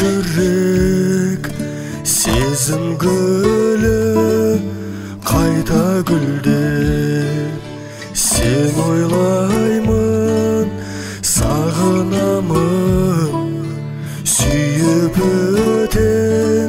жүрек сезім гүлі қайта гүлде. Сен ойлаймын, сағынамын, сүйіп өтем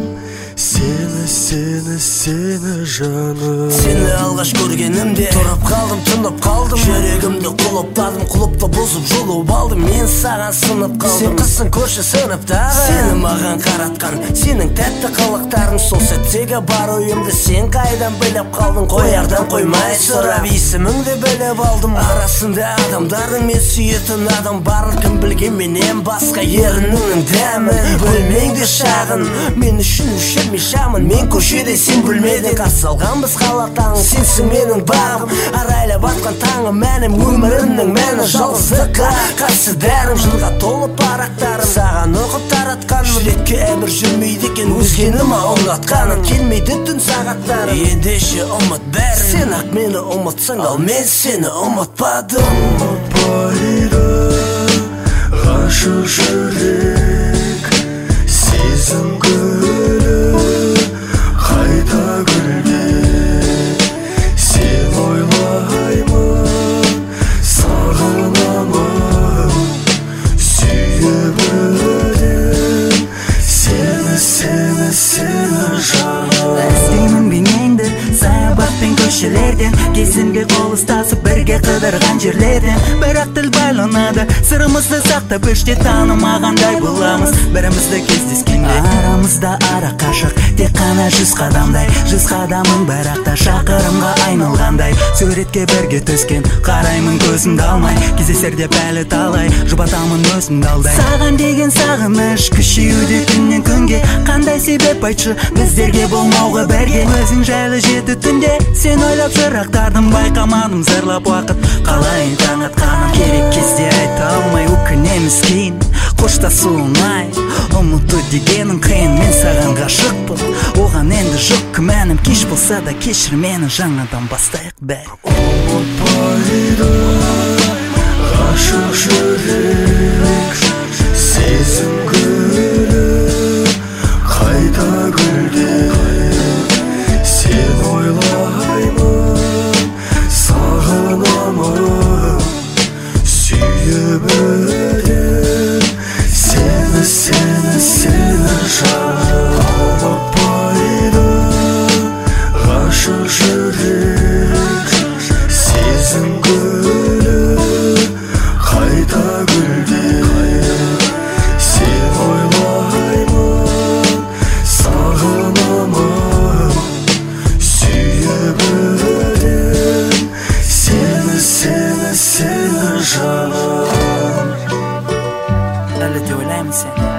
сені жаным. Сені алғаш көргенімде тұрып қалдым, тұнып қалдым, жүрегімді құлыптадым, құлыпты бұзып жұлып алдым. Мен саған сынып қалдым, сен қызсың көрші сыныптағы. Сені маған қаратқан сенің тәтті қылықтарың, сол сәттегі бар ойымды сен қайдан біліп қалдың? Қоярдан қоймай сұрап есіміңді біліп алдым. Арасында адамдардың мен сүйетін адам барын кім білген менен басқа ерініңнің дәмі. Бөлмеңде шағын, мен үшін өшірмей шамын, мен көшеде сен бөлмеде қарсы алғанбыз қалақтан. Сенсің менің бағым, арайлап атқан таңым, мәнім өмірімнің мәні. Жалғыздыққа қарсы дәрім, жылға толы парақтарым, саған оқып таратқаным. Жүрекке әмір жүрмейді екен өзгені ма ұнатқаным, келмейді түн сағаттарым. Ендеше ұмыт бәрін, сен ақ мені ұмытсаң, ал мен сені ұмытпадым. Ұмытпайды ғашық жүрек сезім гүлі қайта гүлде. Сен ойлаймын, сағынамын, сүйіп өтем сені жаным. Іздеймін бейнеңді саябақпен көшелерден, кезінде қол ұстасып бірге қыдырған жерлерден. Бірақ тіл байланады, сырымызды сақтап іште танымағандай боламыз. Бірімізді кездескенде арамызда ара қашық, тек қана 100 қадамдай. 100 қадамың бірақ та шақырымға айналғандай. Суретке бірге түскен қараймын көзімді алмай, кездесерде пәлі талай жұбатамын өзімді алдай. Саған деген сағыныш күшеюде күннен күнге, қандай себеп айтшы біздерге болмауға бірге. Өзің жайлы жеті түнде сен ойлап жырақтардым, байқамадым зарлап уақыт қалай таң атқаным. Керек кезде айта алмай өкінеміз кейін, қоштасу оңай, ұмыту дегенің қиын. Мен саған ғашықпын, оған енді жоқ күмәнім. Кеш болса да кешір мені, жаңадан бастайық бәрі. Ұмытпайды ғашық жүрек сезім гүлі қайта гүлде. Сен ойлаймын, сағынамын, сүйіп өтем сені жаным. Ұмытпайды ғашық жүрек сезім гүлі қайта гүлде. Сен ойлаймын, сағынамын, сүйіп өтем сені жаным. Әлі де ойлаймын сені.